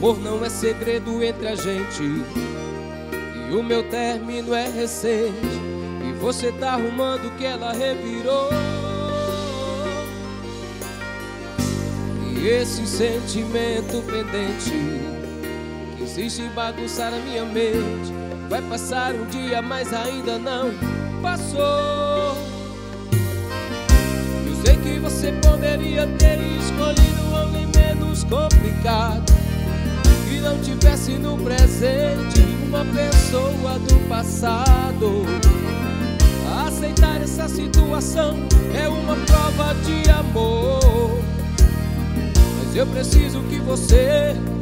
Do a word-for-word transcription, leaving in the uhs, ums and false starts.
amor não é segredo entre a gente, e o meu término é recente, e você tá arrumando que ela revirou. E esse sentimento pendente que insiste em bagunçar a minha mente vai passar um dia, mas ainda não passou. Eu sei que você poderia ter escolhido alguém menos complicado, que não tivesse no presente uma pessoa do passado. Aceitar essa situação é uma prova de amor, mas eu preciso que você